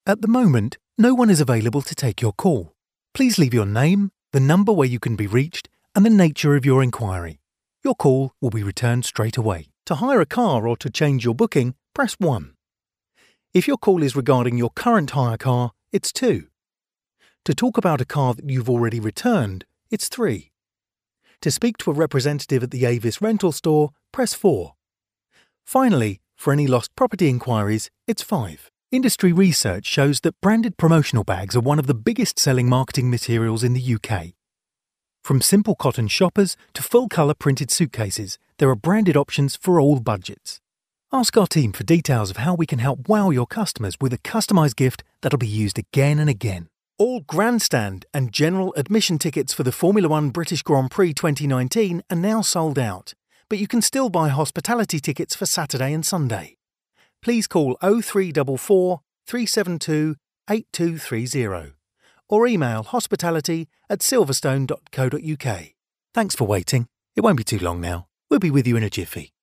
At the moment, no one is available to take your call. Please leave your name, the number where you can be reached, and the nature of your inquiry. Your call will be returned straight away. To hire a car or to change your booking, press 1. If your call is regarding your current hire car, it's 2. To talk about a car that you've already returned, it's 3. To speak to a representative at the Avis rental store, press 4. Finally, for any lost property inquiries, it's 5. Industry research shows that branded promotional bags are one of the biggest selling marketing materials in the UK. From simple cotton shoppers to full-colour printed suitcases, there are branded options for all budgets. Ask our team for details of how we can help wow your customers with a customised gift that'll be used again and again. All grandstand and general admission tickets for the Formula One British Grand Prix 2019 are now sold out, but you can still buy hospitality tickets for Saturday and Sunday. Please call 0344 372 8230 or email hospitality@silverstone.co.uk. Thanks for waiting. It won't be too long now. We'll be with you in a jiffy.